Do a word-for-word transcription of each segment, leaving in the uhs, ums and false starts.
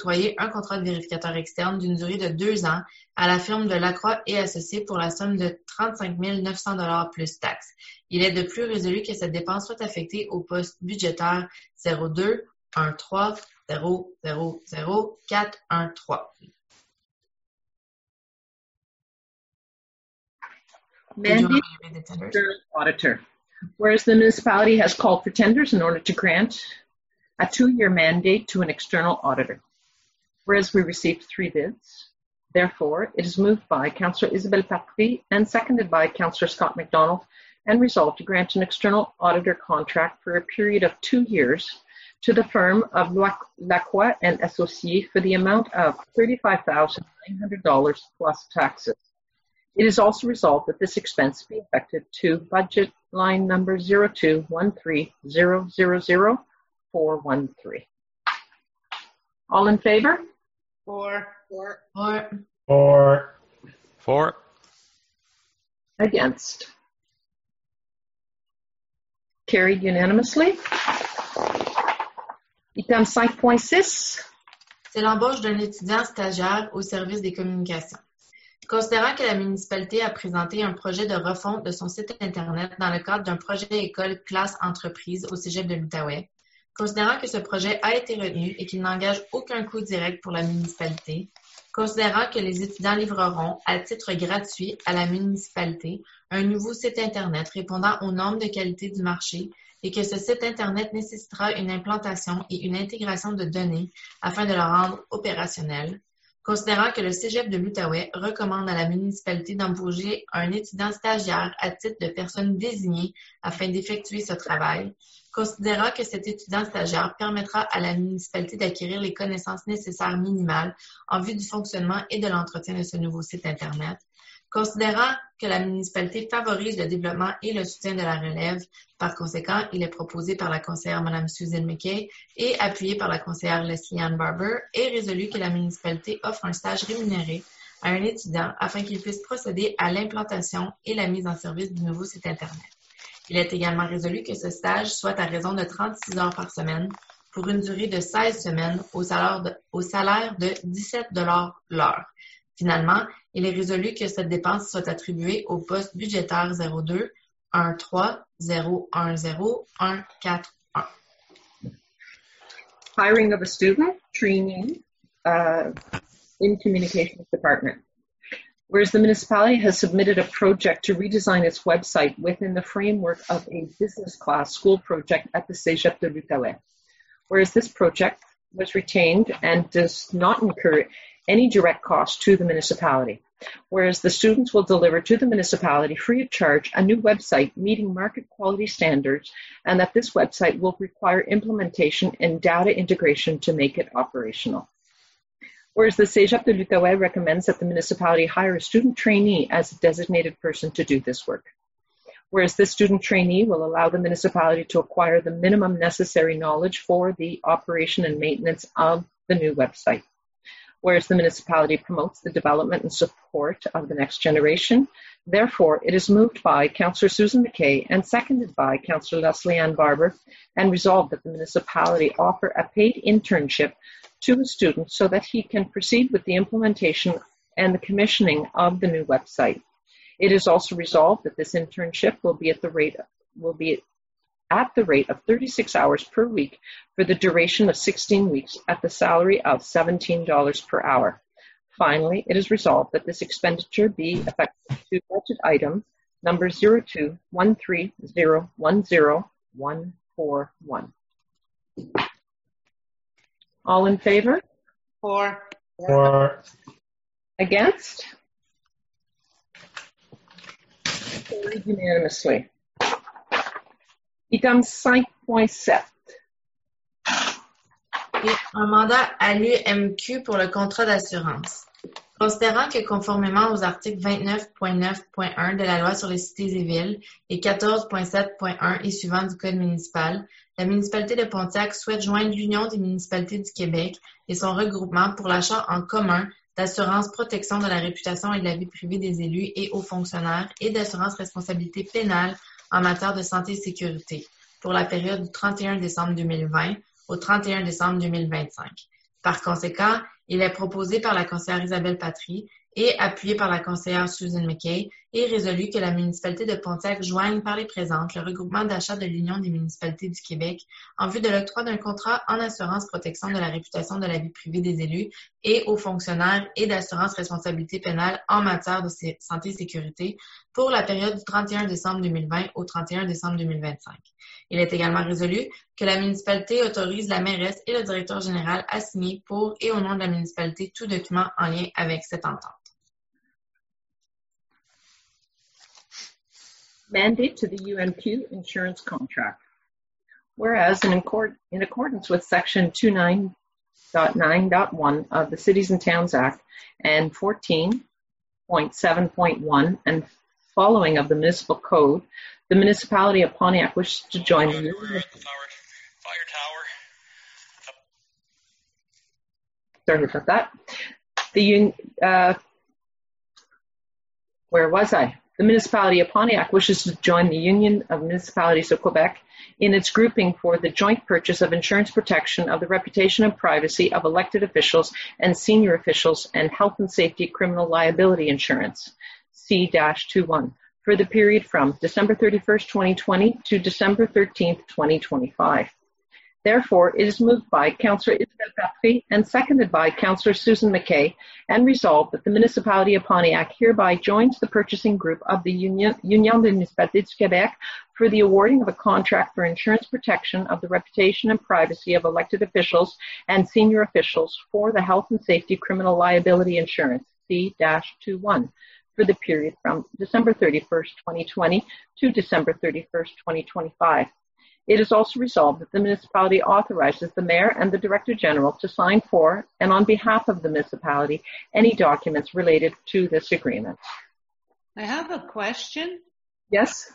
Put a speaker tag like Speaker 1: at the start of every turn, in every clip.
Speaker 1: octroyer un contrat de vérificateur externe d'une durée de deux ans à la firme de Lacroix et Associés pour la somme de trente-cinq mille neuf cents dollars plus taxes. Il est de plus résolu que cette dépense soit affectée au poste budgétaire zéro deux un trois zéro zéro zéro quatre un trois.
Speaker 2: Mandate external auditor. Whereas the municipality has called for tenders in order to grant a two-year mandate to an external auditor. Whereas we received three bids, therefore, it is moved by Councillor Isabelle Patry and seconded by Councillor Scott MacDonald and resolved to grant an external auditor contract for a period of two years to the firm of Lacroix and Associés for the amount of thirty-five thousand nine hundred dollars plus taxes. It is also resolved that this expense be affected to budget line number zero two one three zero zero zero four one three. All in favor?
Speaker 3: Four.
Speaker 1: Four. Four.
Speaker 4: Four.
Speaker 5: Four.
Speaker 2: Against? Carried unanimously. Item five point six.
Speaker 1: C'est l'embauche d'un étudiant stagiaire au service des communications. Considérant que la municipalité a présenté un projet de refonte de son site Internet dans le cadre d'un projet école classe entreprise au Cégep de l'Outaouais, considérant que ce projet a été retenu et qu'il n'engage aucun coût direct pour la municipalité, considérant que les étudiants livreront à titre gratuit à la municipalité un nouveau site Internet répondant aux normes de qualité du marché et que ce site Internet nécessitera une implantation et une intégration de données afin de le rendre opérationnel, considérant que le Cégep de l'Outaouais recommande à la municipalité d'embaucher un étudiant stagiaire à titre de personne désignée afin d'effectuer ce travail, considérant que cet étudiant stagiaire permettra à la municipalité d'acquérir les connaissances nécessaires minimales en vue du fonctionnement et de l'entretien de ce nouveau site Internet, considérant que la municipalité favorise le développement et le soutien de la relève, par conséquent, il est proposé par la conseillère Mme Susan McKay et appuyé par la conseillère Leslie-Ann Barber et résolu que la municipalité offre un stage rémunéré à un étudiant afin qu'il puisse procéder à l'implantation et la mise en service du nouveau site Internet. Il est également résolu que ce stage soit à raison de trente-six heures par semaine pour une durée de seize semaines au salaire de, au salaire de dix-sept dollars l'heure. Finalement, il est résolu que cette dépense soit attribuée au poste budgétaire zéro deux un trois zéro un zéro un quatre un.
Speaker 2: Hiring of a student, trainee, uh, in Communications Department. Whereas the municipality has submitted a project to redesign its website within the framework of a business class school project at the Cégep de l'Outaouais. Whereas this project was retained and does not incur any direct cost to the municipality. Whereas the students will deliver to the municipality free of charge a new website meeting market quality standards, and that this website will require implementation and data integration to make it operational. Whereas the Cégep de l'Outaouais recommends that the municipality hire a student trainee as a designated person to do this work. Whereas this student trainee will allow the municipality to acquire the minimum necessary knowledge for the operation and maintenance of the new website. Whereas the municipality promotes the development and support of the next generation, therefore it is moved by Councillor Susan McKay and seconded by Councillor Leslie-Ann Barber and resolved that the municipality offer a paid internship to a student so that he can proceed with the implementation and the commissioning of the new website. It is also resolved that this internship will be at the rate will be at the rate of thirty-six hours per week for the duration of sixteen weeks at the salary of seventeen dollars per hour. Finally, it is resolved that this expenditure be effective to budget item number zero two one three zero one zero one four one. All in favor?
Speaker 3: Four.
Speaker 4: Four.
Speaker 2: Against? Carried unanimously. Item cinq point sept.
Speaker 1: Un mandat à l'U M Q pour le contrat d'assurance. Considérant que conformément aux articles vingt-neuf point neuf point un de la loi sur les cités et villes et quatorze point sept point un et suivants du Code municipal, la municipalité de Pontiac souhaite joindre l'Union des municipalités du Québec et son regroupement pour l'achat en commun d'assurance protection de la réputation et de la vie privée des élus et aux fonctionnaires et d'assurance responsabilité pénale en matière de santé et sécurité pour la période du trente et un décembre deux mille vingt au trente et un décembre deux mille vingt-cinq. Par conséquent, il est proposé par la conseillère Isabelle Patry et appuyé par la conseillère Susan McKay et résolu que la municipalité de Pontiac joigne par les présentes le regroupement d'achat de l'Union des municipalités du Québec en vue de l'octroi d'un contrat en assurance protection de la réputation de la vie privée des élus et aux fonctionnaires et d'assurance responsabilité pénale en matière de santé et sécurité pour la période du trente et un décembre deux mille vingt au trente et un décembre deux mille vingt-cinq. Il est également résolu que la municipalité autorise la mairesse et le directeur général à signer pour et au nom de la municipalité tout document en lien avec cette entente.
Speaker 2: Mandate to the U M Q insurance contract. Whereas in, accord, in accordance with Section twenty-nine point nine point one of the Cities and Towns Act and fourteen point seven point one and following of the Municipal Code, the municipality of Pontiac wishes to join the Union.
Speaker 5: Fire, fire tower.
Speaker 2: Sorry about that. The uh, where was I? The municipality of Pontiac wishes to join the Union of Municipalities of Quebec in its grouping for the joint purchase of insurance protection of the reputation and privacy of elected officials and senior officials and health and safety criminal liability insurance, C twenty-one, for the period from December thirty-first, twenty twenty to December thirteenth, twenty twenty-five. Therefore, it is moved by Councillor Isabelle Patry and seconded by Councillor Susan McKay and resolved that the municipality of Pontiac hereby joins the purchasing group of the Union, Union des Municipalités du Québec for the awarding of a contract for insurance protection of the reputation and privacy of elected officials and senior officials for the health and safety criminal liability insurance, C twenty-one, for the period from December thirty-first, twenty twenty to December thirty-first, twenty twenty-five. It is also resolved that the municipality authorizes the mayor and the director general to sign for and on behalf of the municipality any documents related to this agreement.
Speaker 3: I have a question.
Speaker 2: Yes?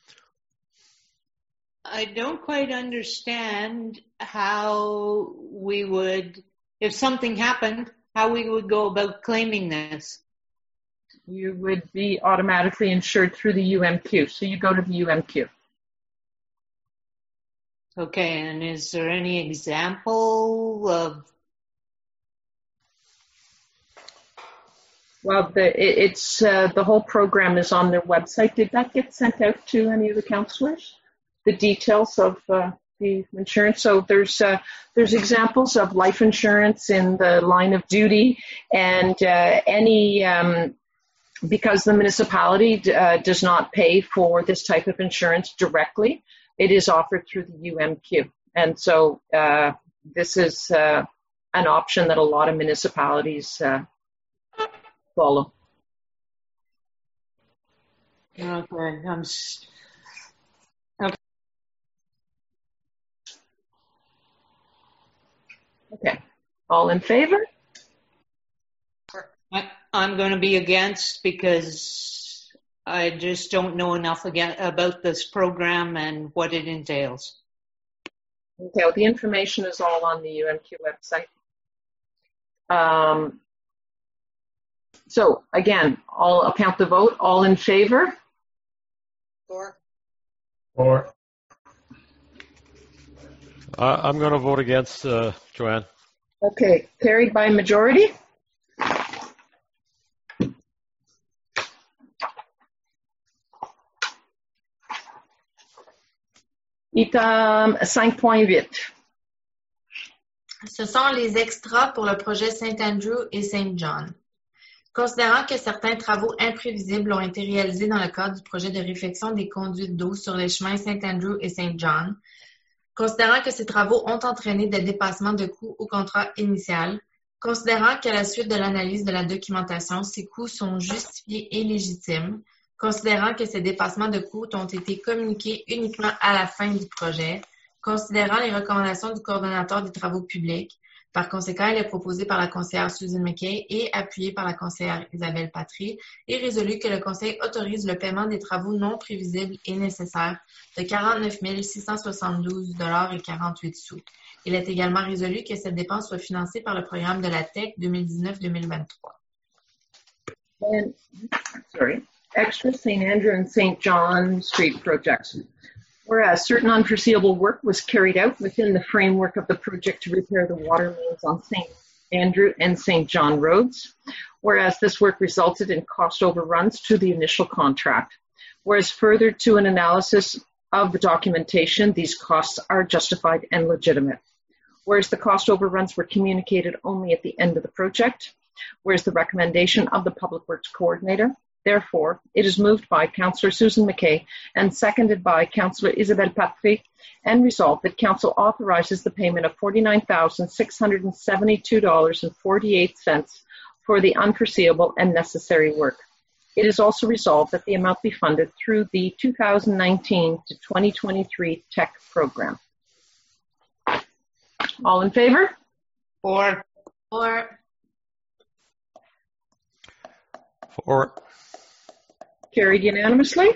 Speaker 3: I don't quite understand how we would, if something happened, how we would go about claiming this.
Speaker 2: You would be automatically insured through the U M Q, so you go to the U M Q.
Speaker 3: Okay, and is there any example of?
Speaker 2: Well, the, it, it's uh, the whole program is on their website. Did that get sent out to any of the councillors? The details of uh, the insurance. So there's uh, there's examples of life insurance in the line of duty, and uh, any um, because the municipality uh, does not pay for this type of insurance directly. It is offered through the U M Q. And so uh, this is uh, an option that a lot of municipalities uh, follow.
Speaker 3: Okay, I'm. Okay.
Speaker 2: Okay. All in favor?
Speaker 3: I, I'm going to be against because I just don't know enough again about this program and what it entails.
Speaker 2: Okay, well, the information is all on the U M Q website. Um, so, again, I'll, I'll count the vote. All in favor?
Speaker 3: Four.
Speaker 4: Four.
Speaker 5: Uh, I'm going to vote against, uh, Joanne.
Speaker 2: Okay, carried by majority. Item cinq point huit.
Speaker 1: Ce sont les extras pour le projet Saint-Andrew et Saint John. Considérant que certains travaux imprévisibles ont été réalisés dans le cadre du projet de réfection des conduites d'eau sur les chemins Saint-Andrew et Saint John, considérant que ces travaux ont entraîné des dépassements de coûts au contrat initial, considérant qu'à la suite de l'analyse de la documentation, ces coûts sont justifiés et légitimes, considérant que ces dépassements de coûts ont été communiqués uniquement à la fin du projet, considérant les recommandations du coordonnateur des travaux publics. Par conséquent, il est proposé par la conseillère Susan McKay et appuyé par la conseillère Isabelle Patry et résolu que le Conseil autorise le paiement des travaux non prévisibles et nécessaires de quarante-neuf mille six cent soixante-douze dollars et quarante-huit sous. Il est également résolu que cette dépense soit financée par le programme de la T E C deux mille dix-neuf deux mille vingt-trois.
Speaker 2: And, sorry. Extra Saint Andrew and Saint John Street projects. Whereas certain unforeseeable work was carried out within the framework of the project to repair the water mains on Saint Andrew and Saint John roads, whereas this work resulted in cost overruns to the initial contract. Whereas further to an analysis of the documentation, these costs are justified and legitimate. Whereas the cost overruns were communicated only at the end of the project, whereas the recommendation of the Public Works Coordinator. Therefore, it is moved by Councillor Susan McKay and seconded by Councillor Isabelle Patry, and resolved that Council authorizes the payment of forty-nine thousand six hundred seventy-two dollars and forty-eight cents for the unforeseeable and necessary work. It is also resolved that the amount be funded through the two thousand nineteen to twenty twenty-three T E C program. All in favor?
Speaker 3: Or,
Speaker 1: Or,
Speaker 5: For.
Speaker 2: Carried unanimously.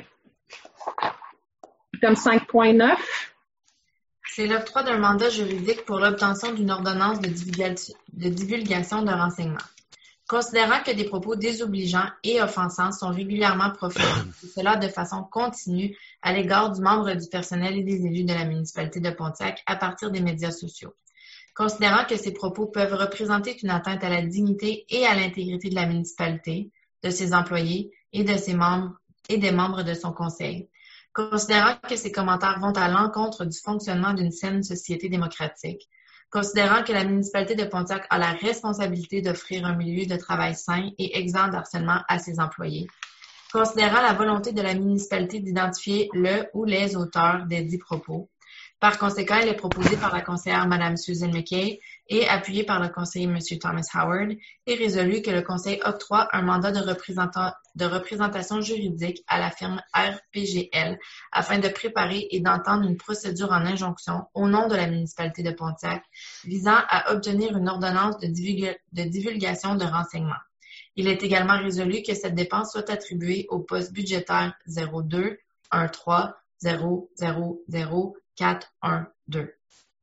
Speaker 2: Item cinq point neuf.
Speaker 1: c'est l'octroi d'un mandat juridique pour l'obtention d'une ordonnance de, divulga- de divulgation de renseignements. Considérant que des propos désobligeants et offensants sont régulièrement proférés, et cela de façon continue à l'égard du membre du personnel et des élus de la municipalité de Pontiac à partir des médias sociaux. Considérant que ces propos peuvent représenter une atteinte à la dignité et à l'intégrité de la municipalité, de ses employés et de ses membres et des membres de son conseil. Considérant que ces commentaires vont à l'encontre du fonctionnement d'une saine société démocratique. Considérant que la municipalité de Pontiac a la responsabilité d'offrir un milieu de travail sain et exempt d'harcèlement à ses employés. Considérant la volonté de la municipalité d'identifier le ou les auteurs des dits propos. Par conséquent, il est proposé par la conseillère Mme Susan McKay et appuyé par le conseiller M. Thomas Howard et résolu que le conseil octroie un mandat de, représentant, de représentation juridique à la firme R P G L afin de préparer et d'entendre une procédure en injonction au nom de la municipalité de Pontiac visant à obtenir une ordonnance de, divulga, de divulgation de renseignements. Il est également résolu que cette dépense soit attribuée au poste budgétaire zéro deux un trois zéro zéro zéro quatre un deux.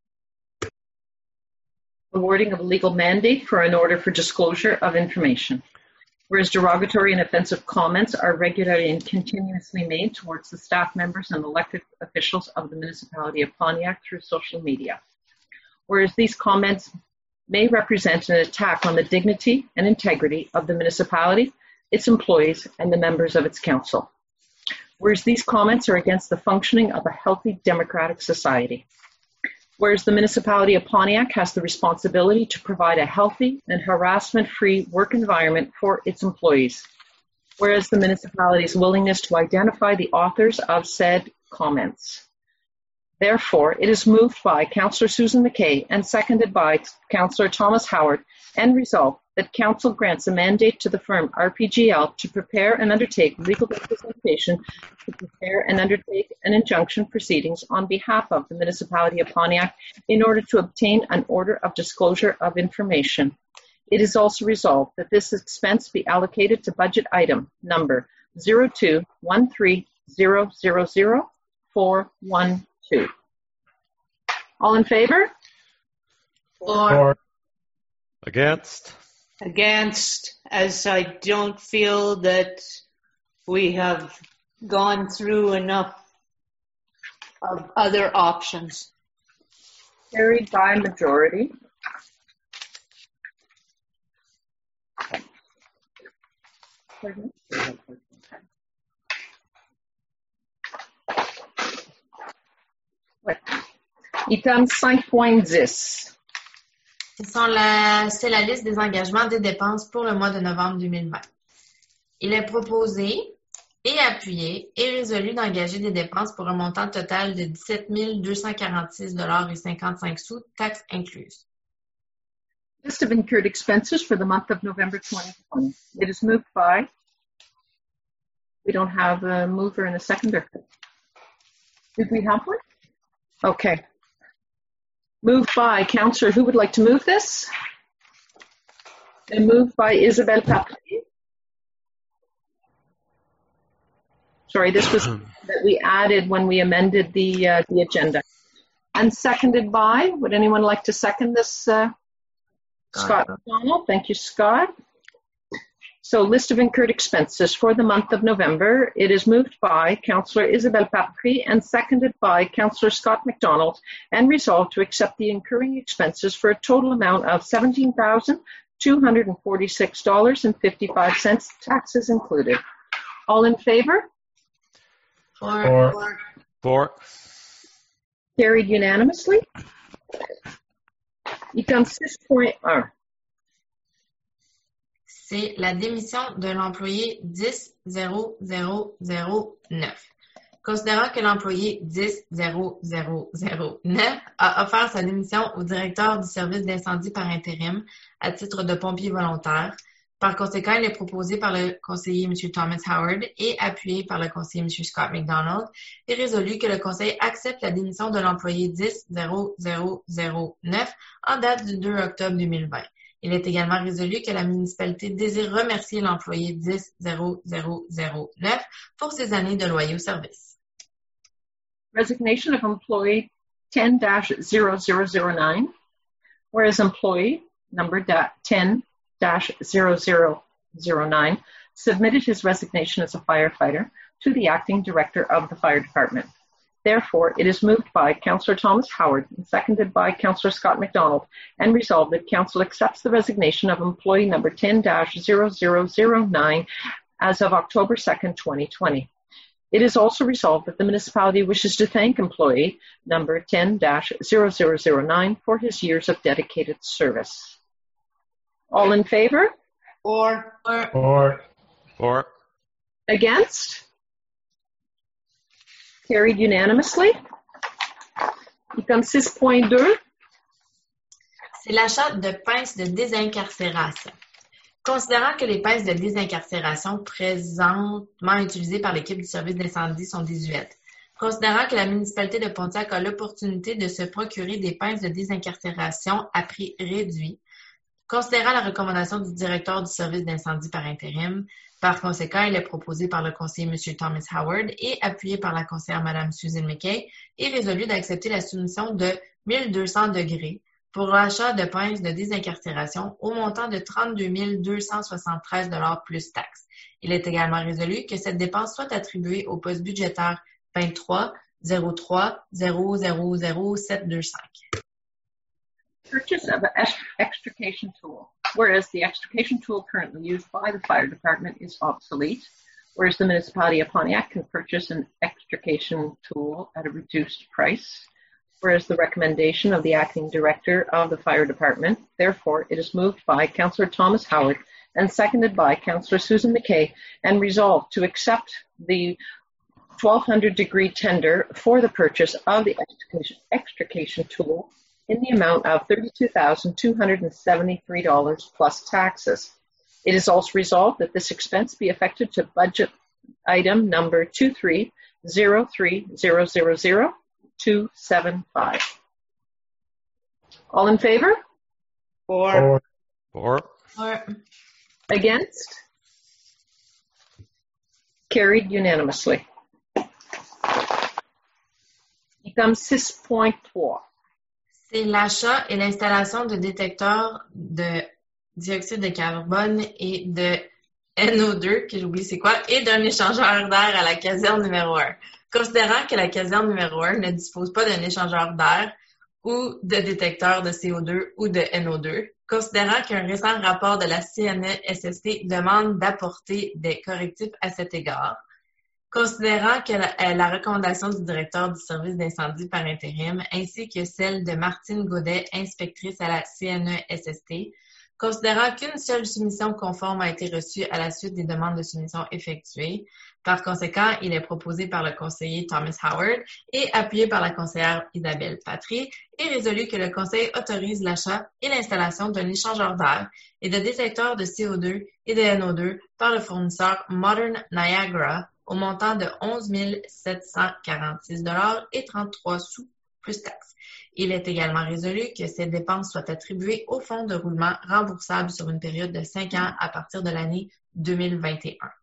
Speaker 2: Awarding of a legal mandate for an order for disclosure of information. Whereas derogatory and offensive comments are regularly and continuously made towards the staff members and elected officials of the municipality of Pontiac through social media. Whereas these comments may represent an attack on the dignity and integrity of the municipality, its employees, and the members of its council. Whereas these comments are against the functioning of a healthy democratic society. Whereas the municipality of Pontiac has the responsibility to provide a healthy and harassment-free work environment for its employees. Whereas the municipality's willingness to identify the authors of said comments. Therefore, it is moved by Councillor Susan McKay and seconded by Councillor Thomas Howard and resolved that Council grants a mandate to the firm R P G L to prepare and undertake legal representation to prepare and undertake an injunction proceedings on behalf of the municipality of Pontiac in order to obtain an order of disclosure of information. It is also resolved that this expense be allocated to budget item number zero two one three zero zero zero four one two. All in favor?
Speaker 1: Or,
Speaker 4: Or,
Speaker 5: Against.
Speaker 3: against, as I don't feel that we have gone through enough of other options.
Speaker 2: Carried by majority. Item cinq point dix.
Speaker 1: Ce sont la, c'est la liste des engagements des dépenses pour le mois de novembre deux mille vingt. Il est proposé et appuyé et résolu d'engager des dépenses pour un montant total de dix-sept mille deux cent quarante-six dollars et cinquante-cinq sous, taxes incluses.
Speaker 2: List of incurred expenses for the month of November twenty twenty. It is moved by, we don't have a mover and a seconder. Did we have one? Okay. Moved by Councillor, who would like to move this? And moved by Isabelle Patry. Sorry, this was that we added when we amended the uh, the agenda. And seconded by, would anyone like to second this? Uh, Scott McDonald. Thank you, Scott. So list of incurred expenses for the month of November. It is moved by Councillor Isabelle Patry and seconded by Councillor Scott MacDonald, and resolved to accept the incurring expenses for a total amount of seventeen thousand two hundred forty-six dollars and fifty-five cents, taxes included. All in favor?
Speaker 1: Four.
Speaker 4: Four.
Speaker 5: Four.
Speaker 2: Carried unanimously. Item six point un.
Speaker 1: C'est la démission de l'employé dix zéro zéro zéro neuf. Considérant que l'employé dix zéro zéro zéro neuf a offert sa démission au directeur du service d'incendie par intérim à titre de pompier volontaire, par conséquent, il est proposé par le conseiller M. Thomas Howard et appuyé par le conseiller M. Scott MacDonald et résolu que le conseil accepte la démission de l'employé dix zéro zéro zéro neuf en date du deux octobre deux mille vingt. Il est également résolu que la municipalité désire remercier l'employé dix zéro zéro zéro neuf pour ses années de loyaux services.
Speaker 2: Resignation of employee ten dash zero zero zero nine, whereas employee number ten dash zero zero zero nine submitted his resignation as a firefighter to the acting director of the fire department. Therefore, it is moved by Councillor Thomas Howard and seconded by Councillor Scott MacDonald, and resolved that Council accepts the resignation of employee number ten dash zero zero zero nine as of October second, twenty twenty. It is also resolved that the municipality wishes to thank employee number ten dash zero zero zero nine for his years of dedicated service. All in favor?
Speaker 3: Four.
Speaker 1: Four.
Speaker 4: Four.
Speaker 5: Four.
Speaker 2: Against? Carried unanimously. Item six point two.
Speaker 1: C'est l'achat de pinces de désincarcération. Considérant que les pinces de désincarcération présentement utilisées par l'équipe du service d'incendie sont désuètes, considérant que la municipalité de Pontiac a l'opportunité de se procurer des pinces de désincarcération à prix réduit, considérant la recommandation du directeur du service d'incendie par intérim, par conséquent, il est proposé par le conseiller M. Thomas Howard et appuyé par la conseillère Mme Susan McKay et résolu d'accepter la soumission de mille deux cents degrés pour l'achat de pinces de désincarcération au montant de trente-deux mille deux cent soixante-treize dollars plus taxes. Il est également résolu que cette dépense soit attribuée au poste budgétaire vingt-trois zéro trois zéro zéro zéro sept deux cinq.
Speaker 2: Purchase of an extrication tool. Whereas the extrication tool currently used by the fire department is obsolete, whereas the municipality of Pontiac can purchase an extrication tool at a reduced price, whereas the recommendation of the acting director of the fire department, therefore it is moved by Councillor Thomas Howard and seconded by Councillor Susan McKay, and resolved to accept the twelve hundred degree tender for the purchase of the extrication, extrication tool in the amount of thirty-two thousand two hundred seventy-three dollars plus taxes. It is also resolved that this expense be affected to budget item number two three zero three zero zero zero two seven five. All in favor?
Speaker 3: Four.
Speaker 4: Four.
Speaker 5: Four.
Speaker 1: Four.
Speaker 2: Against? Carried unanimously. Item six point three.
Speaker 1: C'est l'achat et l'installation de détecteurs de dioxyde de carbone et de N O deux, que j'oublie c'est quoi, et d'un échangeur d'air à la caserne numéro un. Considérant que la caserne numéro un ne dispose pas d'un échangeur d'air ou de détecteur de C O deux ou de N O deux, considérant qu'un récent rapport de la C N E S S T demande d'apporter des correctifs à cet égard, considérant que la, la recommandation du directeur du service d'incendie par intérim ainsi que celle de Martine Godet, inspectrice à la C N E S S T, considérant qu'une seule soumission conforme a été reçue à la suite des demandes de soumission effectuées, par conséquent, il est proposé par le conseiller Thomas Howard et appuyé par la conseillère Isabelle Patry et résolu que le conseil autorise l'achat et l'installation d'un échangeur d'air et de détecteurs de C O deux et de N O deux par le fournisseur Modern Niagara au montant de onze mille sept cent quarante-six dollars et trente-trois sous plus taxes. Il est également résolu que ces dépenses soient attribuées au fonds de roulement remboursable sur une période de cinq ans à partir de l'année deux mille vingt et un.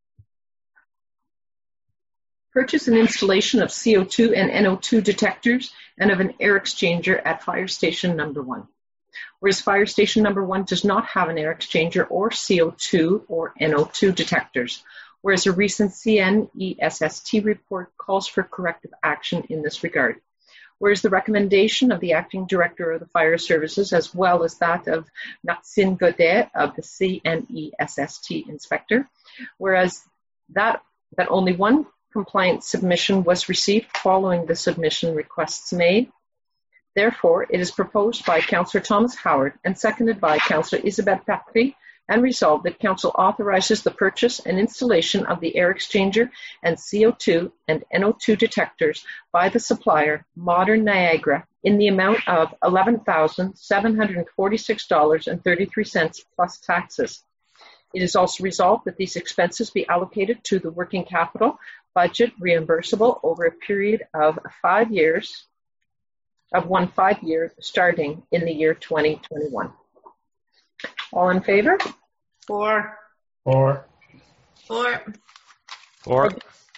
Speaker 2: Purchase and installation of C O two and N O two detectors and of an air exchanger at fire station number one. Whereas fire station number one does not have an air exchanger or C O two or N O two detectors. Whereas a recent C N E S S T report calls for corrective action in this regard. Whereas the recommendation of the acting director of the fire services, as well as that of Maxine Godet of the C N E S S T inspector, whereas that, that only one compliance submission was received following the submission requests made. Therefore, it is proposed by Councillor Thomas Howard and seconded by Councillor Isabelle Patry, and resolved that Council authorizes the purchase and installation of the air exchanger and C O two and N O two detectors by the supplier, Modern Niagara, in the amount of eleven thousand seven hundred forty-six dollars and thirty-three cents plus taxes. It is also resolved that these expenses be allocated to the working capital budget reimbursable over a period of five years, of one five year starting in the year twenty twenty-one. All in favor?
Speaker 3: Four.
Speaker 4: Four.
Speaker 1: Four.
Speaker 5: Four.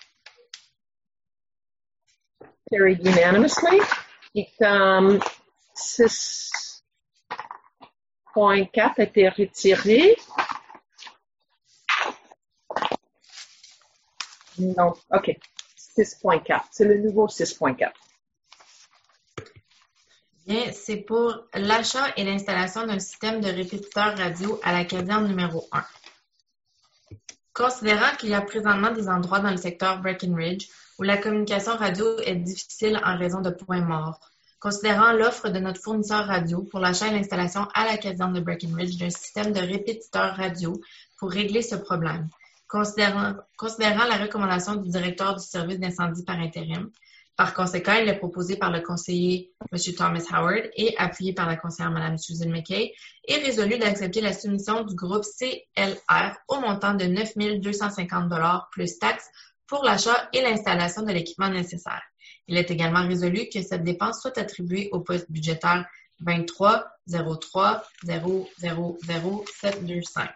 Speaker 2: Carried unanimously. Item six point quatre a été retiré. Non, OK. six point quatre. C'est le nouveau six point quatre.
Speaker 1: Bien, c'est pour l'achat et l'installation d'un système de répétiteur radio à la caserne numéro un. Considérant qu'il y a présentement des endroits dans le secteur Breckenridge où la communication radio est difficile en raison de points morts, considérant l'offre de notre fournisseur radio pour l'achat et l'installation à la caserne de Breckenridge d'un système de répétiteur radio pour régler ce problème, considérant, considérant la recommandation du directeur du service d'incendie par intérim. Par conséquent, il est proposé par le conseiller M. Thomas Howard et appuyé par la conseillère Mme Susan McKay et résolu d'accepter la soumission du groupe C L R au montant de neuf mille deux cent cinquante dollars plus taxes pour l'achat et l'installation de l'équipement nécessaire. Il est également résolu que cette dépense soit attribuée au poste budgétaire vingt-trois zéro trois zéro zéro zéro sept deux cinq.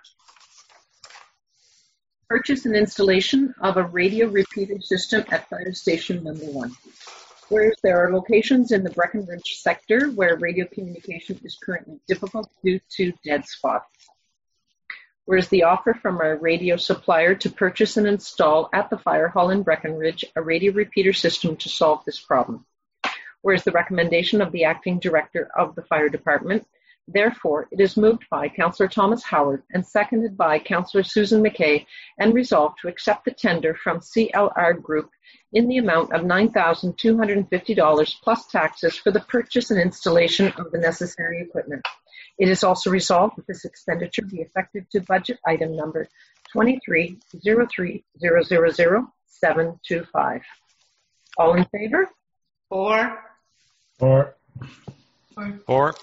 Speaker 2: Purchase and installation of a radio repeater system at fire station number one. Whereas there are locations in the Breckenridge sector where radio communication is currently difficult due to dead spots. Whereas the offer from our radio supplier to purchase and install at the fire hall in Breckenridge a radio repeater system to solve this problem. Whereas the recommendation of the acting director of the fire department. Therefore, it is moved by Councillor Thomas Howard and seconded by Councillor Susan McKay and resolved to accept the tender from C L R Group in the amount of nine thousand two hundred fifty dollars plus taxes for the purchase and installation of the necessary equipment. It is also resolved that this expenditure be effective to budget item number twenty-three zero three zero zero zero seven two five. All in favor?
Speaker 3: Four.
Speaker 4: Four.
Speaker 1: Four.
Speaker 5: Four.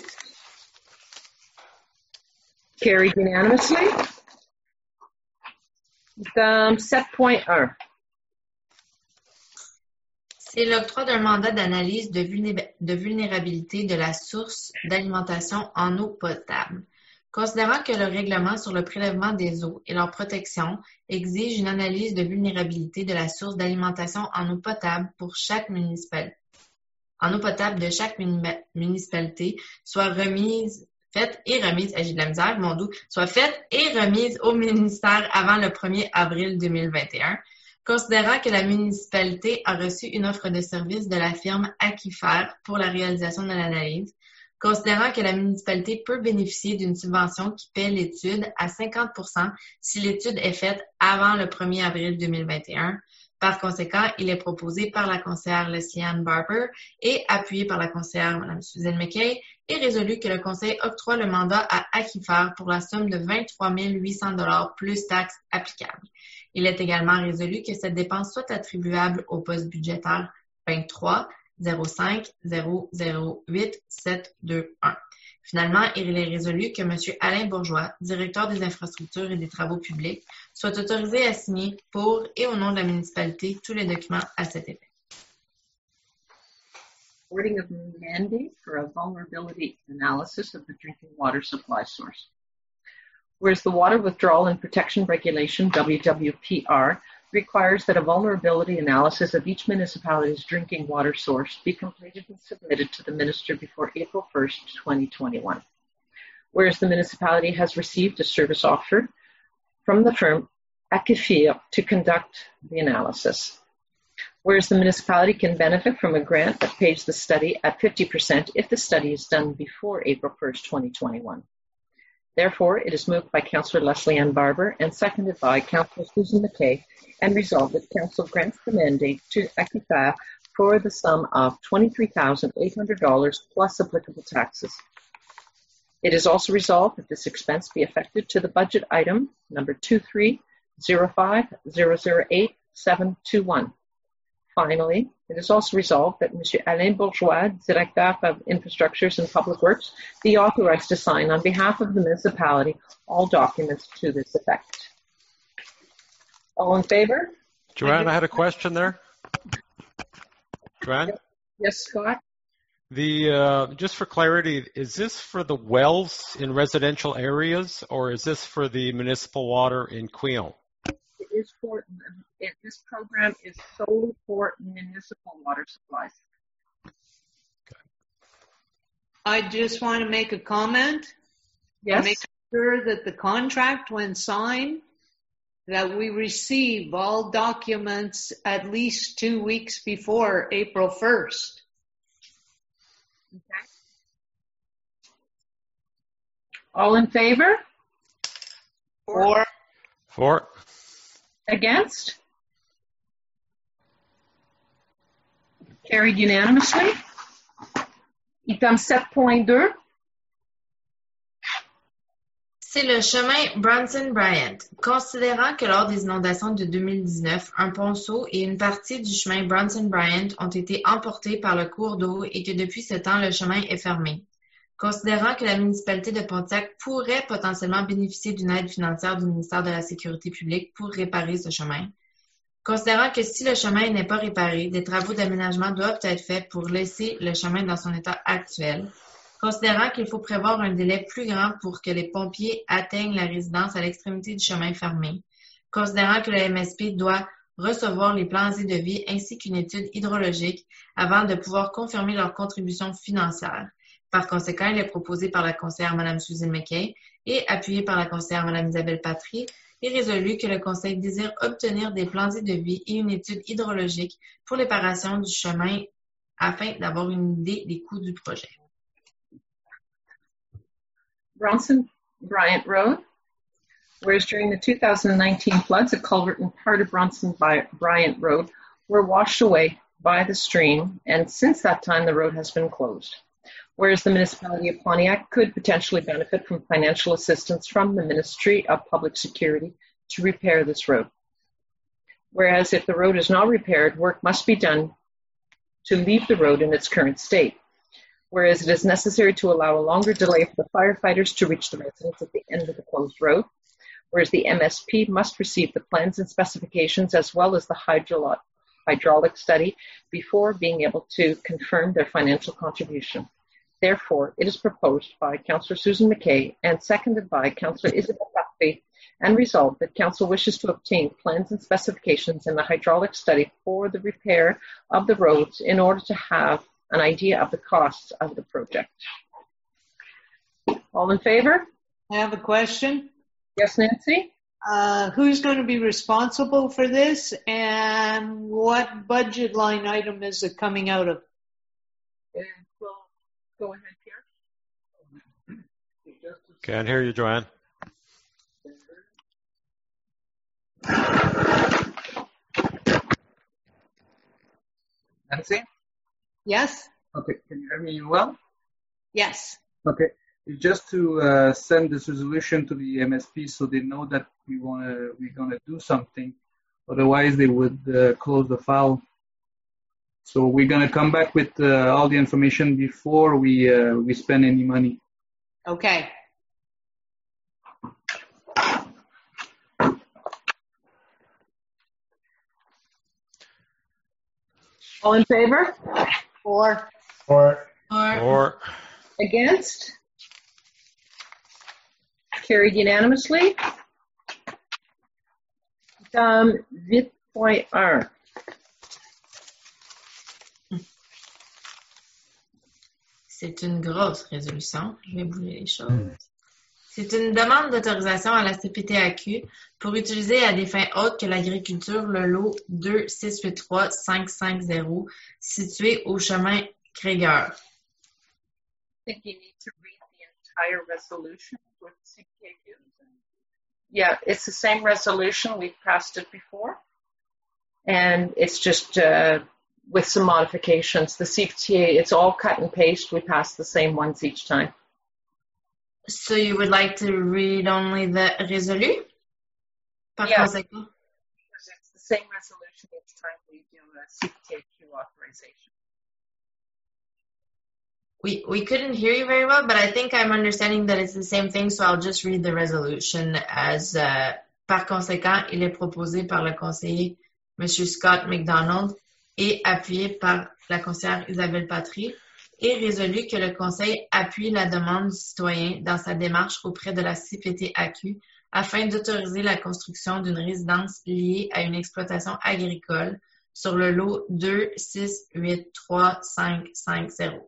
Speaker 2: Carried unanimously. Item sept point un.
Speaker 1: C'est l'octroi d'un mandat d'analyse de, vulné- de vulnérabilité de la source d'alimentation en eau potable. Considérant que le règlement sur le prélèvement des eaux et leur protection exige une analyse de vulnérabilité de la source d'alimentation en eau potable pour chaque municipalité, en eau potable de chaque muni- municipalité, soit remise faite et remise, j'ai de la misère, mon doux, soit faite et remise au ministère avant le premier avril deux mille vingt et un, considérant que la municipalité a reçu une offre de service de la firme Aquifer pour la réalisation de l'analyse, considérant que la municipalité peut bénéficier d'une subvention qui paie l'étude à cinquante pour cent si l'étude est faite avant le premier avril deux mille vingt et un. Par conséquent, il est proposé par la conseillère Leslie-Anne Barber et appuyé par la conseillère Mme Susan McKay et résolu que le conseil octroie le mandat à Aquifer pour la somme de vingt-trois mille huit cents dollars plus taxes applicables. Il est également résolu que cette dépense soit attribuable au poste budgétaire vingt-trois zéro cinq zéro zéro huit sept deux un. Finalement, il est résolu que M. Alain Bourgeois, directeur des infrastructures et des travaux publics, soit autorisé à signer pour et au nom de la municipalité tous les documents à cet effet.
Speaker 2: Awarding of mandate for a vulnerability analysis of the drinking water supply source. Whereas the Water Withdrawal and Protection Regulation, W W P R, requires that a vulnerability analysis of each municipality's drinking water source be completed and submitted to the Minister before April first, twenty twenty-one. Whereas the municipality has received a service offer from the firm Akifir to conduct the analysis. Whereas the municipality can benefit from a grant that pays the study at fifty percent if the study is done before April first, twenty twenty-one. Therefore, it is moved by Councillor Leslie Ann Barber and seconded by Councillor Susan McKay, and resolved that Council grants the mandate to Akifir for the sum of twenty-three thousand eight hundred dollars plus applicable taxes. It is also resolved that this expense be affected to the budget item number two three zero five zero zero eight seven two one. Finally, it is also resolved that Mister Alain Bourgeois, Directeur of Infrastructures and Public Works, be authorized to sign on behalf of the municipality all documents to this effect. All in favor?
Speaker 5: Joanne, I had a question there. Joanne?
Speaker 2: Yes, Scott?
Speaker 5: The, uh, just for clarity, is this for the wells in residential areas, or is this for the municipal water in Queen?
Speaker 2: It is for, it, this program is solely for municipal water supplies.
Speaker 3: I just want to make a comment.
Speaker 2: Yes.
Speaker 3: Make sure that the contract, when signed, that we receive all documents at least two weeks before April first.
Speaker 2: Okay. All in favor?
Speaker 3: Or
Speaker 5: Four.
Speaker 2: Against? Carried unanimously. Item sept point deux.
Speaker 1: C'est le chemin Bronson-Bryant. Considérant que lors des inondations de deux mille dix-neuf, un ponceau et une partie du chemin Bronson-Bryant ont été emportés par le cours d'eau et que depuis ce temps, le chemin est fermé. Considérant que la municipalité de Pontiac pourrait potentiellement bénéficier d'une aide financière du ministère de la Sécurité publique pour réparer ce chemin. Considérant que si le chemin n'est pas réparé, des travaux d'aménagement doivent être faits pour laisser le chemin dans son état actuel. Considérant qu'il faut prévoir un délai plus grand pour que les pompiers atteignent la résidence à l'extrémité du chemin fermé. Considérant que le M S P doit recevoir les plans et devis ainsi qu'une étude hydrologique avant de pouvoir confirmer leur contribution financière. Par conséquent, il est proposé par la conseillère Mme Susan McKay et appuyé par la conseillère Mme Isabelle Patry et résolu que le Conseil désire obtenir des plans et devis et une étude hydrologique pour l'éparation du chemin afin d'avoir une idée des coûts du projet.
Speaker 2: Bronson Bryant Road. Whereas during the two thousand nineteen floods, a culvert and part of Bronson Bryant Road were washed away by the stream, and since that time the road has been closed. Whereas the municipality of Pontiac could potentially benefit from financial assistance from the Ministry of Public Security to repair this road. Whereas if the road is not repaired, work must be done to leave the road in its current state. Whereas it is necessary to allow a longer delay for the firefighters to reach the residents at the end of the closed road. Whereas the M S P must receive the plans and specifications as well as the hydro- hydraulic study before being able to confirm their financial contribution. Therefore, it is proposed by Councillor Susan McKay and seconded by Councillor Isabelle Patry and resolved that Council wishes to obtain plans and specifications in the hydraulic study for the repair of the roads in order to have an idea of the costs of the project. All in favor?
Speaker 3: I have a question.
Speaker 2: Yes, Nancy?
Speaker 3: Uh, who's going to be responsible for this, and what budget line item is it coming out of?
Speaker 2: And we'll go ahead, Pierre.
Speaker 5: Can't hear you, Joanne.
Speaker 6: Nancy?
Speaker 3: Yes?
Speaker 6: Okay, can you hear me well?
Speaker 3: Yes.
Speaker 6: Okay, it's just to uh, send this resolution to the M S P so they know that we want to, we're going to do something. Otherwise, they would uh, close the file. So we're going to come back with uh, all the information before we uh, we spend any money.
Speaker 3: Okay.
Speaker 2: All in favor?
Speaker 3: Four.
Speaker 4: Four.
Speaker 1: Or,
Speaker 5: Or
Speaker 2: Against? Carried unanimously. Item point one.
Speaker 1: C'est une grosse résolution. Je vais bouger les choses. C'est une demande d'autorisation à la C P T A Q pour utiliser à des fins autres que l'agriculture le lot deux six huit trois cinq cinq zéro situé au chemin Krieger.
Speaker 2: I think you need to read the entire resolution with C P A Q. Yeah, it's the same resolution. We've passed it before. And it's just uh, with some modifications. The C P T A, it's all cut and paste. We pass the same ones each time.
Speaker 1: So you would like to read only the résolu? Par
Speaker 2: Yeah.
Speaker 1: conséquent.
Speaker 2: Because it's the same resolution each time we do a C P T A Q authorization.
Speaker 1: We, we couldn't hear you very well, but I think I'm understanding that it's the same thing, so I'll just read the resolution as, uh, par conséquent, il est proposé par le conseiller M. Scott McDonald et appuyé par la conseillère Isabelle Patry et résolu que le Conseil appuie la demande du citoyen dans sa démarche auprès de la C P T A Q afin d'autoriser la construction d'une résidence liée à une exploitation agricole sur le lot deux six huit trois cinq cinq zéro.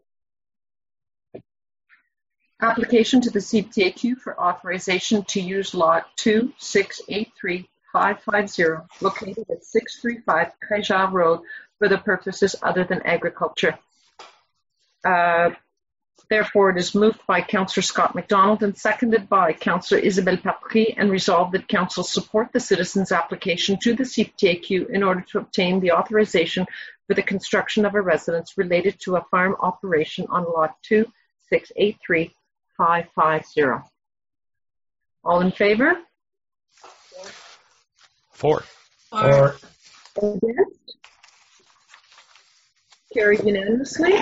Speaker 2: Application to the C P T A Q for authorization to use lot two six eight three five five zero located at six three five Créja Road for the purposes other than agriculture. Uh, therefore, it is moved by Councillor Scott McDonald and seconded by Councillor Isabelle Patry and resolved that Council support the citizens' application to the C P T A Q in order to obtain the authorization for the construction of a residence related to a farm operation on lot two six eight three five five zero. All in favor?
Speaker 5: Four.
Speaker 4: Four.
Speaker 2: Against? Carried unanimously.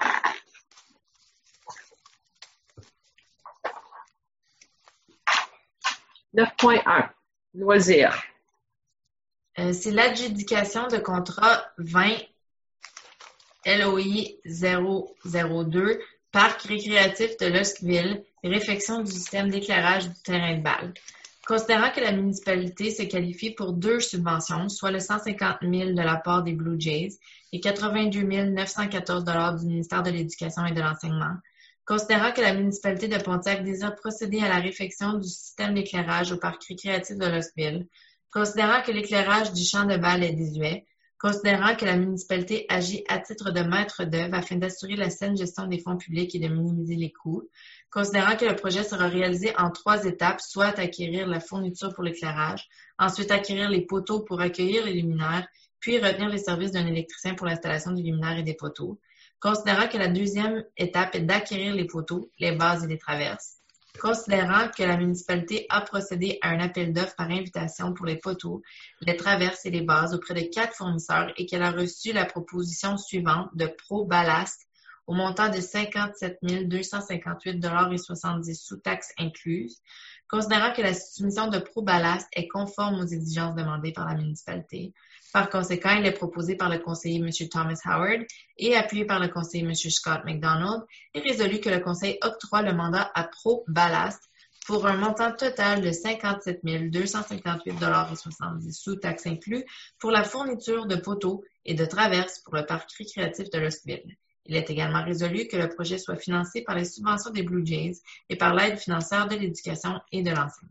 Speaker 2: neuf point un. Loisirs.
Speaker 1: Euh, c'est l'adjudication de contrat vingt L O I zéro zéro deux Parc récréatif de Luskville, réfection du système d'éclairage du terrain de balle. Considérant que la municipalité se qualifie pour deux subventions, soit le cent cinquante mille de la part des Blue Jays et quatre-vingt-deux mille neuf cent quatorze dollars du ministère de l'Éducation et de l'Enseignement, considérant que la municipalité de Pontiac désire procéder à la réfection du système d'éclairage au parc récréatif de Luskville, considérant que l'éclairage du champ de balle est désuet, considérant que la municipalité agit à titre de maître d'œuvre afin d'assurer la saine gestion des fonds publics et de minimiser les coûts, considérant que le projet sera réalisé en trois étapes, soit acquérir la fourniture pour l'éclairage, ensuite acquérir les poteaux pour accueillir les luminaires, puis retenir les services d'un électricien pour l'installation du luminaire et des poteaux, considérant que la deuxième étape est d'acquérir les poteaux, les bases et les traverses, considérant que la municipalité a procédé à un appel d'offres par invitation pour les poteaux, les traverses et les bases auprès de quatre fournisseurs et qu'elle a reçu la proposition suivante de Pro Ballast au montant de cinquante-sept mille deux cent cinquante-huit dollars et soixante-dix sous taxes incluses, considérant que la soumission de Pro Ballast est conforme aux exigences demandées par la municipalité. Par conséquent, il est proposé par le conseiller M. Thomas Howard et appuyé par le conseiller M. Scott McDonald et résolu que le conseil octroie le mandat à Pro Ballast pour un montant total de cinquante-sept mille deux cent cinquante-huit dollars et soixante-dix sous taxes inclus pour la fourniture de poteaux et de traverses pour le parc récréatif de Luskville. Il est également résolu que le projet soit financé par les subventions des Blue Jays et par l'aide financière de l'éducation et de l'enseignement.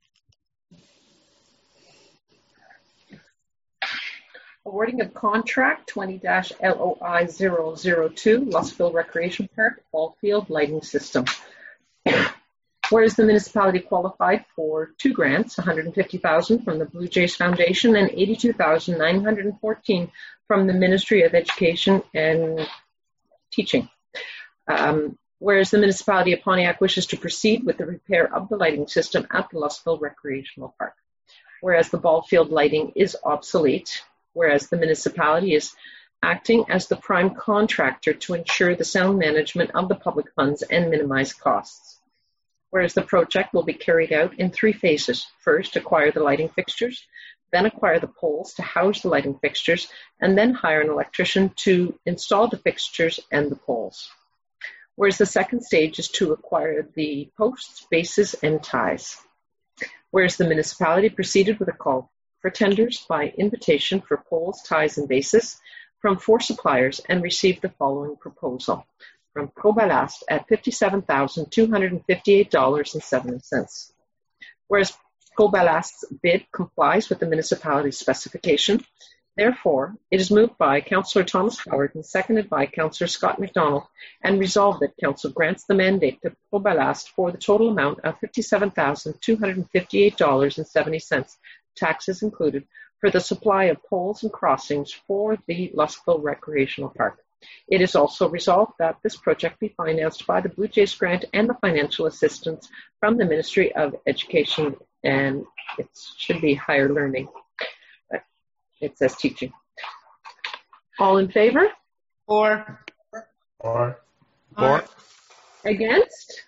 Speaker 2: Awarding of contract twenty L O I zero zero two, Luskville Recreation Park, ball field lighting system. Whereas the municipality qualified for two grants, one hundred fifty thousand dollars from the Blue Jays Foundation and eighty-two thousand nine hundred fourteen dollars from the Ministry of Education and Teaching. Um, whereas the municipality of Pontiac wishes to proceed with the repair of the lighting system at the Luskville Recreational Park. Whereas the ball field lighting is obsolete. Whereas the municipality is acting as the prime contractor to ensure the sound management of the public funds and minimize costs. Whereas the project will be carried out in three phases. First, acquire the lighting fixtures, then acquire the poles to house the lighting fixtures, and then hire an electrician to install the fixtures and the poles. Whereas the second stage is to acquire the posts, bases, and ties. Whereas the municipality proceeded with a call for tenders by invitation for poles, ties, and bases from four suppliers and received the following proposal from Cobalast at fifty-seven thousand two hundred fifty-eight dollars and seventy cents. Whereas Cobalast's bid complies with the municipality's specification, therefore, it is moved by Councillor Thomas Howard and seconded by Councillor Scott McDonald and resolved that Council grants the mandate to Cobalast for the total amount of fifty-seven thousand two hundred fifty-eight dollars and seventy cents, taxes included, for the supply of poles and crossings for the Luscville Recreational Park. It is also resolved that this project be financed by the Blue Jays grant and the financial assistance from the Ministry of Education, and it should be higher learning. It says teaching. All in favor?
Speaker 3: For.
Speaker 4: For.
Speaker 5: For.
Speaker 2: Against?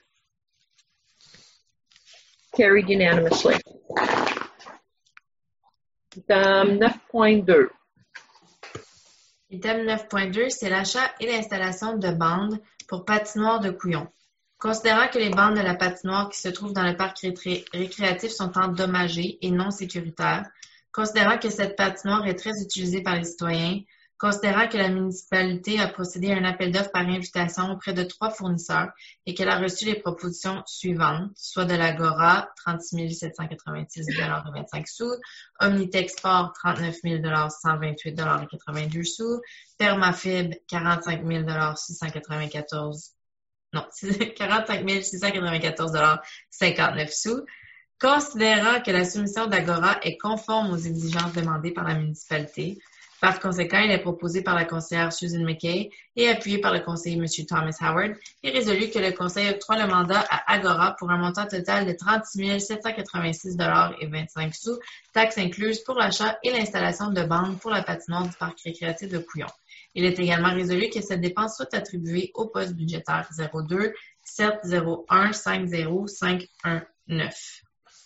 Speaker 2: Carried unanimously. Item neuf point deux.
Speaker 1: Item neuf point deux, c'est l'achat et l'installation de bandes pour patinoire de Couillon. Considérant que les bandes de la patinoire qui se trouvent dans le parc ré- récréatif sont endommagées et non sécuritaires, considérant que cette patinoire est très utilisée par les citoyens, considérant que la municipalité a procédé à un appel d'offres par invitation auprès de trois fournisseurs et qu'elle a reçu les propositions suivantes, soit de l'Agora, trente-six mille sept cent quatre-vingt-six dollars et vingt-cinq sous, Omnitexport, trente-neuf mille cent vingt-huit dollars et quatre-vingt-deux sous, Permafib, quarante-cinq mille six cent quatre-vingt-quatorze non, quarante-cinq mille six cent quatre-vingt-quatorze dollars et cinquante-neuf sous, considérant que la soumission d'Agora est conforme aux exigences demandées par la municipalité. Par conséquent, il est proposé par la conseillère Susan McKay et appuyé par le conseiller M. Thomas Howard et résolu que le conseil octroie le mandat à Agora pour un montant total de trente-six mille sept cent quatre-vingt-six dollars et vingt-cinq sous, taxes incluses pour l'achat et l'installation de bandes pour la patinoire du parc récréatif de Couillon. Il est également résolu que cette dépense soit attribuée au poste budgétaire zéro deux sept zéro un cinq zéro cinq un neuf.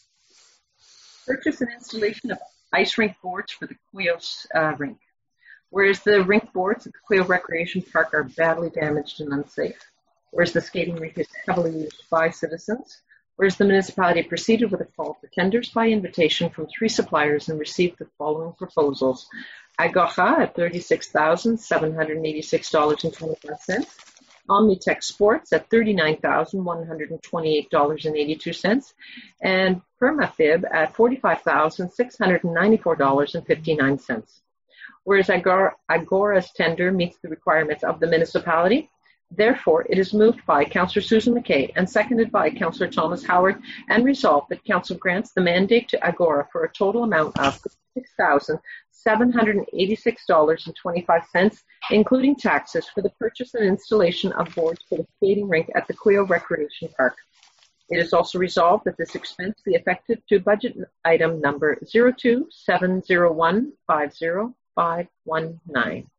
Speaker 2: Purchase and installation of ice rink boards for the Couillon uh, rink. Whereas the rink boards at the Couillon Recreation Park are badly damaged and unsafe. Whereas the skating rink is heavily used by citizens. Whereas the municipality proceeded with a call for tenders by invitation from three suppliers and received the following proposals. Agora at thirty-six thousand seven hundred eighty-six dollars and twenty-five cents. Omnitech Sports at thirty-nine thousand one hundred twenty-eight dollars and eighty-two cents. And Permafib at forty-five thousand six hundred ninety-four dollars and fifty-nine cents. Whereas Agora, Agora's tender meets the requirements of the municipality, therefore it is moved by Councillor Susan McKay and seconded by Councillor Thomas Howard and resolved that Council grants the mandate to Agora for a total amount of six thousand seven hundred eighty-six dollars and twenty-five cents, including taxes, for the purchase and installation of boards for the skating rink at the Couillon Recreation Park. It is also resolved that this expense be effective to budget item number zero two seven zero one five zero five one nine.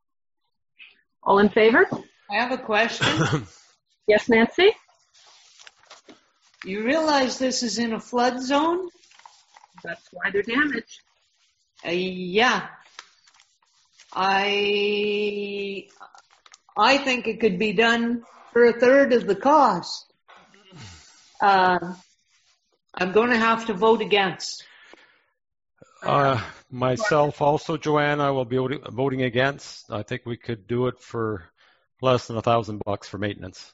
Speaker 2: All in favor?
Speaker 3: I have a question.
Speaker 2: Yes, Nancy?
Speaker 3: You realize this is in a flood zone?
Speaker 2: That's why they're damaged.
Speaker 3: Uh, yeah. I I think it could be done for a third of the cost. Uh, I'm going to have to vote against.
Speaker 5: Uh, myself also, Joanne, I will be voting against. I think we could do it for less than a thousand bucks for maintenance.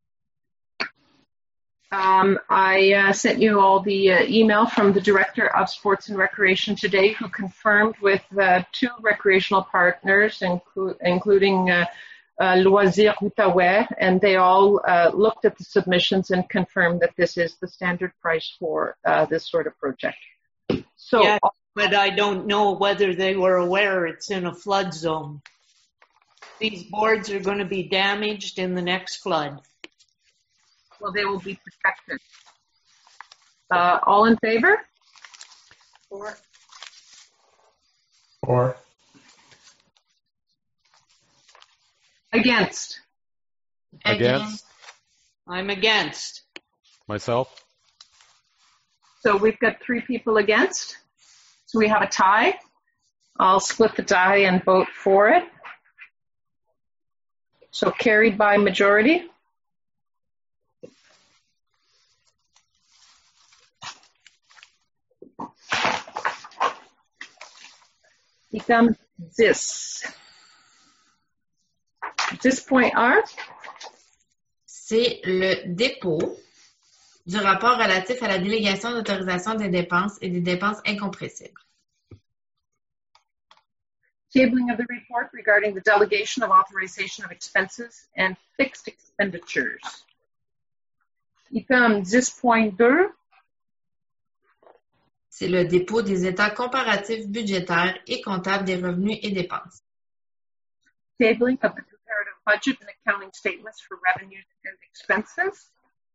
Speaker 2: Um, I uh, sent you all the uh, email from the Director of Sports and Recreation today, who confirmed with uh, two recreational partners, inclu- including uh, uh, Loisirs Outaouais, and they all uh, looked at the submissions and confirmed that this is the standard price for uh, this sort of project. So,
Speaker 3: yeah, but I don't know whether they were aware it's in a flood zone. These boards are going to be damaged in the next flood.
Speaker 2: Well, they will be protected. Uh, all in favor?
Speaker 3: Four.
Speaker 4: For.
Speaker 2: Against?
Speaker 5: Against?
Speaker 3: I'm against.
Speaker 5: Myself?
Speaker 2: So we've got three people against. So we have a tie. I'll split the die and vote for it. So carried by majority. Item dix. dix point un.
Speaker 1: C'est le dépôt du rapport relatif à la délégation d'autorisation des dépenses et des dépenses incompressibles.
Speaker 2: Tabling of the report regarding the delegation of authorization of expenses and fixed expenditures. Item dix point deux.
Speaker 1: C'est le dépôt des états comparatifs budgétaires et comptables des revenus et dépenses.
Speaker 2: Tabling of the comparative budget and accounting statements for revenues and expenses.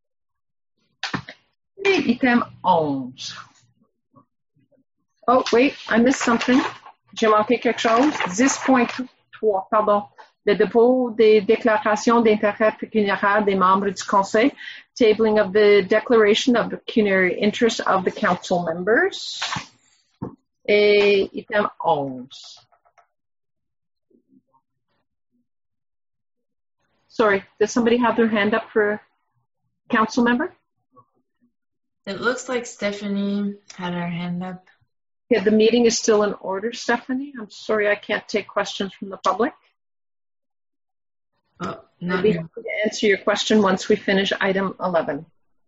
Speaker 2: Et item onze. Oh, wait, I missed something. J'ai manqué quelque chose. dix point trois, pardon. Le dépôt des déclarations d'intérêt pécuniaire des membres du conseil. Tabling of the declaration of pecuniary interest of the council members. Et item onze. Sorry, does somebody have their hand up for a council member?
Speaker 1: It looks like Stephanie had her hand up.
Speaker 2: Yeah, the meeting is still in order, Stephanie. I'm sorry I can't take questions from the public.
Speaker 1: Oh,
Speaker 2: I'll
Speaker 1: not
Speaker 2: be
Speaker 1: here.
Speaker 2: happy to answer your question once we finish item eleven.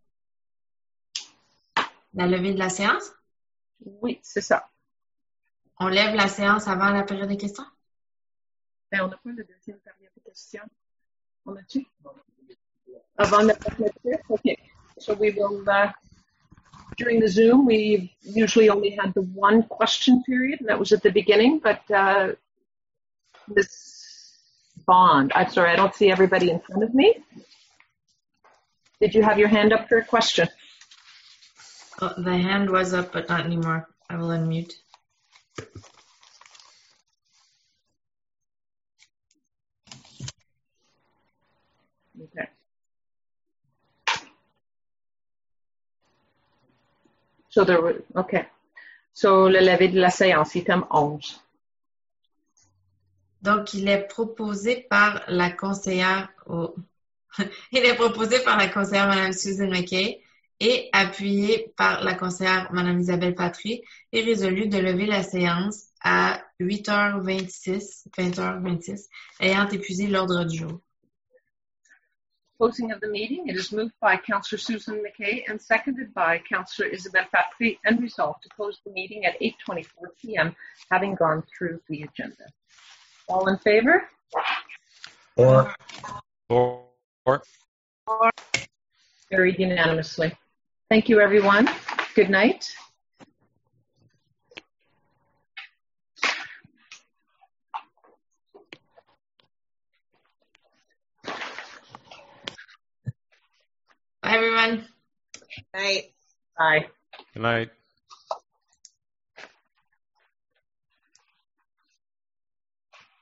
Speaker 1: La levée de la séance?
Speaker 2: Oui, c'est ça.
Speaker 1: On lève la séance avant la période de questions?
Speaker 2: Ben, on n'a pas le deuxième période de questions. On a-tu? Avant la fermeture? Okay. So we will, uh, during the Zoom, we usually only had the one question period, and that was at the beginning, but uh, Miz Bond, I'm sorry, I don't see everybody in front of me. Did you have your hand up for a question?
Speaker 1: Oh, the hand was up, but not anymore. I will unmute.
Speaker 2: Okay. So there were, okay. So, le lever de la séance, item onze.
Speaker 1: Donc, il est proposé par la conseillère, oh. il est proposé par la conseillère Mme Susan McKay et appuyé par la conseillère Mme Isabelle Patry et résolu de lever la séance à huit heures vingt-six, vingt heures vingt-six, ayant épuisé l'ordre du jour.
Speaker 2: Closing of the meeting, it is moved by Councillor Susan McKay and seconded by Councillor Isabelle Patry and resolved to close the meeting at eight twenty-four p.m. having gone through the agenda. All in favor?
Speaker 4: Four.
Speaker 5: Four. Four.
Speaker 2: Carried unanimously. Thank you, everyone. Good night.
Speaker 1: Bye, everyone.
Speaker 3: Right.
Speaker 2: Bye.
Speaker 5: Good night.